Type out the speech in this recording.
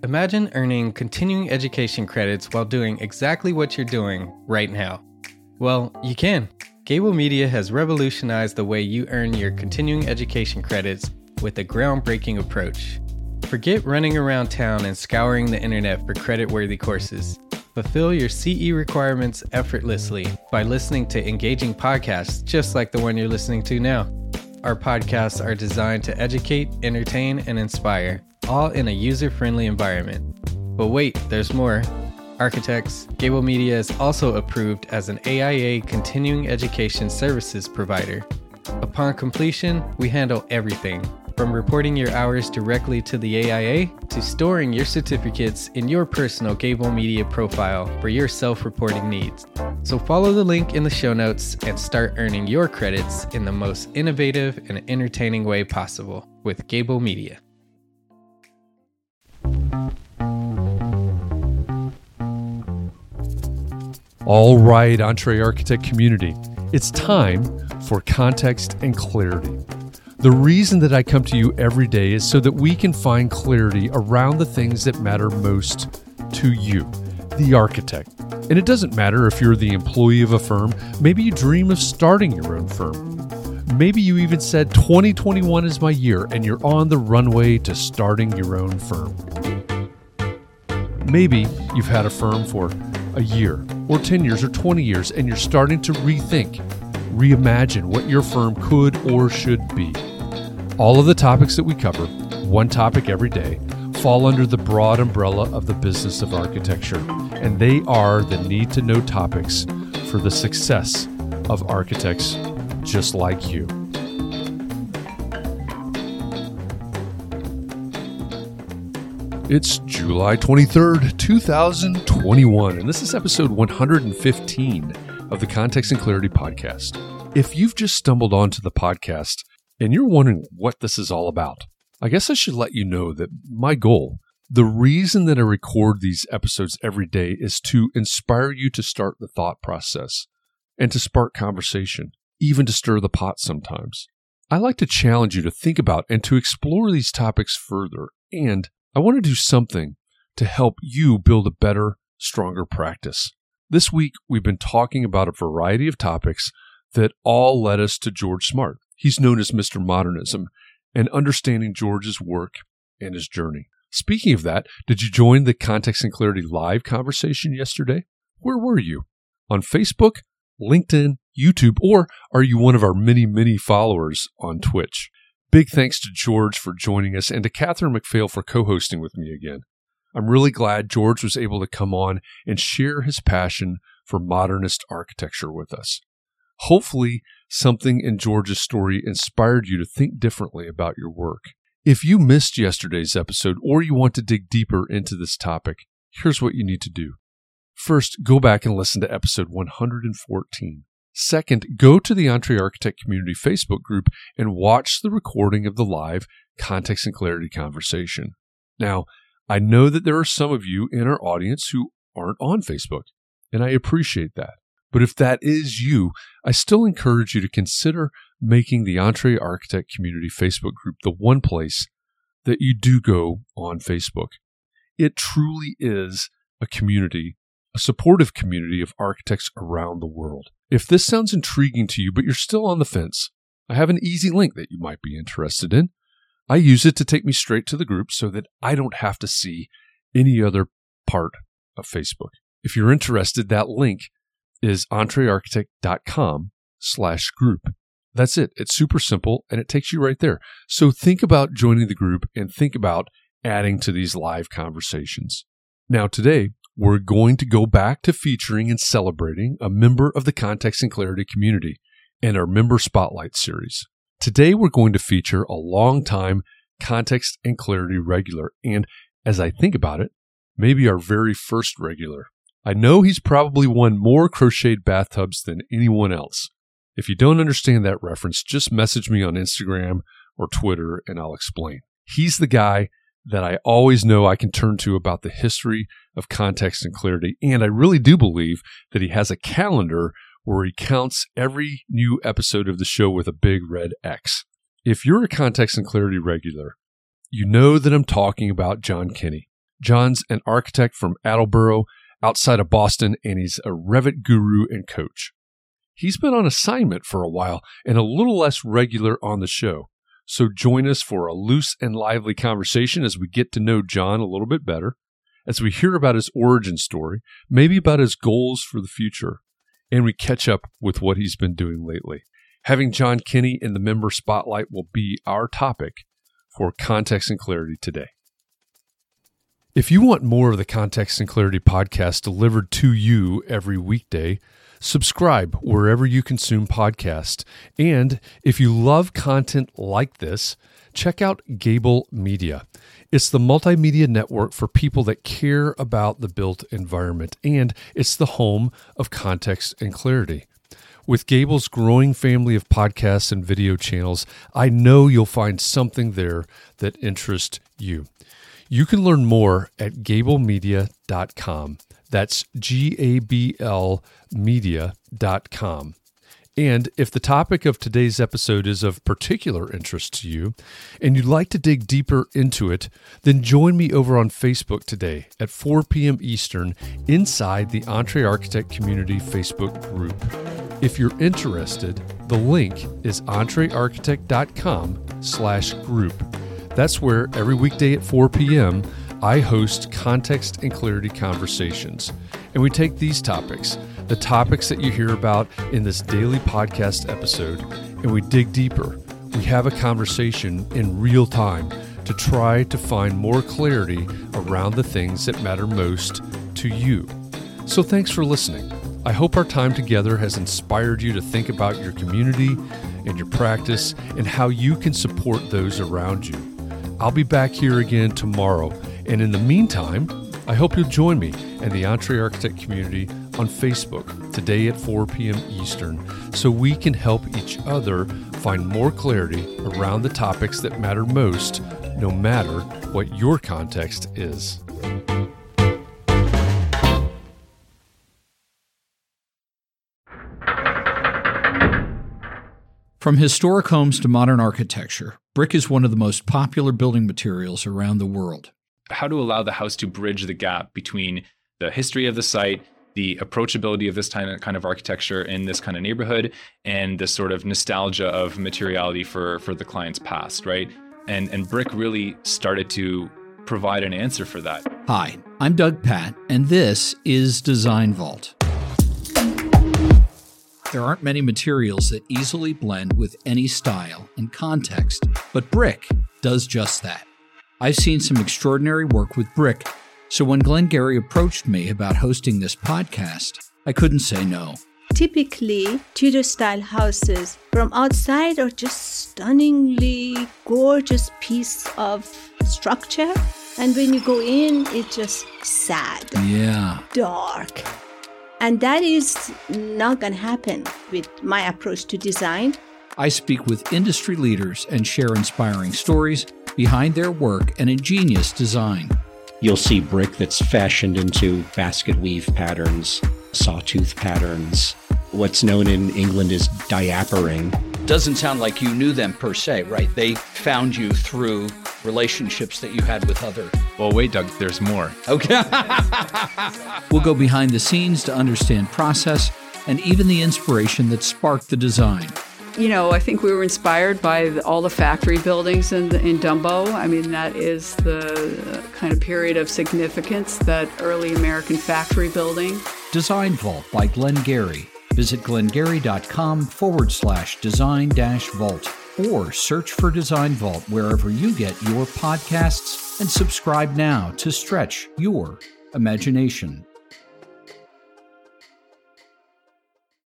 Imagine earning continuing education credits while doing exactly what you're doing right now. Well, you can. Gable Media has revolutionized the way you earn your continuing education credits with a groundbreaking approach. Forget running around town and scouring the internet for credit-worthy courses. Fulfill your CE requirements effortlessly by listening to engaging podcasts just like the one you're listening to now. Our podcasts are designed to educate, entertain, and inspire, all in a user-friendly environment. But wait, there's more. Architects, Gable Media is also approved as an AIA continuing education services provider. Upon completion, we handle everything, from reporting your hours directly to the AIA to storing your certificates in your personal Gable Media profile for your self-reporting needs. So follow the link in the show notes and start earning your credits in the most innovative and entertaining way possible with Gable Media. All right, EntreArchitect community, it's time for context and clarity. The reason that I come to you every day is so that we can find clarity around the things that matter most to you, the architect. And it doesn't matter if you're the employee of a firm. Maybe you dream of starting your own firm. Maybe you even said 2021 is my year and you're on the runway to starting your own firm. Maybe you've had a firm for a year or 10 years or 20 years and you're starting to rethink, reimagine what your firm could or should be. All of the topics that we cover, one topic every day, fall under the broad umbrella of the business of architecture, and they are the need-to-know topics for the success of architects just like you. It's July 23rd, 2021, and this is episode 115 of the Context and Clarity Podcast. If you've just stumbled onto the podcast and you're wondering what this is all about, I guess I should let you know that my goal, the reason that I record these episodes every day, is to inspire you to start the thought process and to spark conversation, even to stir the pot sometimes. I like to challenge you to think about and to explore these topics further, and I want to do something to help you build a better, stronger practice. This week, we've been talking about a variety of topics that all led us to George Smart. He's known as Mr. Modernism, and understanding George's work and his journey. Speaking of that, did you join the Context and Clarity live conversation yesterday? Where were you? On Facebook, LinkedIn, YouTube, or are you one of our many followers on Twitch? Big thanks to George for joining us and to Catherine McPhail for co-hosting with me again. I'm really glad George was able to come on and share his passion for modernist architecture with us. Hopefully, something in George's story inspired you to think differently about your work. If you missed yesterday's episode or you want to dig deeper into this topic, here's what you need to do. First, go back and listen to episode 114. Second, go to the EntreArchitect Community Facebook group and watch the recording of the live Context and Clarity conversation. Now, I know that there are some of you in our audience who aren't on Facebook, and I appreciate that. But if that is you, I still encourage you to consider making the EntreArchitect Community Facebook group the one place that you do go on Facebook. It truly is a community, a supportive community of architects around the world. If this sounds intriguing to you, but you're still on the fence, I have an easy link that you might be interested in. I use it to take me straight to the group so that I don't have to see any other part of Facebook. If you're interested, that link is entrearchitect.com/group. That's it. It's super simple and it takes you right there. So think about joining the group and think about adding to these live conversations. Now today, we're going to go back to featuring and celebrating a member of the Context and Clarity community and our Member Spotlight series. Today, we're going to feature a longtime Context and Clarity regular, and as I think about it, maybe our very first regular. I know he's probably won more crocheted bathtubs than anyone else. If you don't understand that reference, just message me on Instagram or Twitter and I'll explain. He's the guy that I always know I can turn to about the history of Context and Clarity, and I really do believe that he has a calendar where he counts every new episode of the show with a big red X. If you're a Context and Clarity regular, you know that I'm talking about John Kinney. John's an architect from Attleboro, outside of Boston, and he's a Revit guru and coach. He's been on assignment for a while and a little less regular on the show. So join us for a loose and lively conversation as we get to know John a little bit better, as we hear about his origin story, maybe about his goals for the future, and we catch up with what he's been doing lately. Having John Kinney in the member spotlight will be our topic for Context and Clarity today. If you want more of the Context and Clarity podcast delivered to you every weekday, subscribe wherever you consume podcasts. And if you love content like this, check out Gable Media. It's the multimedia network for people that care about the built environment, and it's the home of Context and Clarity. With Gable's growing family of podcasts and video channels, I know you'll find something there that interests you. You can learn more at gablemedia.com. That's GABL media.com. And if the topic of today's episode is of particular interest to you and you'd like to dig deeper into it, then join me over on Facebook today at 4 p.m. Eastern inside the EntreArchitect Community Facebook group. If you're interested, the link is entrearchitect.com/group. That's where every weekday at 4 p.m. I host Context and Clarity conversations. And we take these topics, the topics that you hear about in this daily podcast episode, and we dig deeper. We have a conversation in real time to try to find more clarity around the things that matter most to you. So thanks for listening. I hope our time together has inspired you to think about your community and your practice and how you can support those around you. I'll be back here again tomorrow, and in the meantime, I hope you'll join me and the EntreArchitect community on Facebook today at 4 p.m. Eastern so we can help each other find more clarity around the topics that matter most, no matter what your context is. From historic homes to modern architecture, brick is one of the most popular building materials around the world. How to allow the house to bridge the gap between the history of the site, the approachability of this kind of architecture in this kind of neighborhood, and the sort of nostalgia of materiality for the client's past, right? And brick really started to provide an answer for that. Hi, I'm Doug Patt, and this is Design Vault. There aren't many materials that easily blend with any style and context, but brick does just that. I've seen some extraordinary work with brick, so when Glenn Gary approached me about hosting this podcast, I couldn't say no. Typically, Tudor-style houses from outside are just stunningly gorgeous piece of structure, and when you go in, it's just sad, dark. And that is not going to happen with my approach to design. I speak with industry leaders and share inspiring stories behind their work and ingenious design. You'll see brick that's fashioned into basket weave patterns, sawtooth patterns, what's known in England as diapering. Doesn't sound like you knew them per se, right? They found you through relationships that you had with other... Well, wait, Doug, there's more. Okay. We'll go behind the scenes to understand process and even the inspiration that sparked the design. You know, I think we were inspired by all the factory buildings in Dumbo. I mean, that is the kind of period of significance, that early American factory building. Design Vault by Glenn Gary. Visit glengary.com/design-vault or search for Design Vault wherever you get your podcasts and subscribe now to stretch your imagination.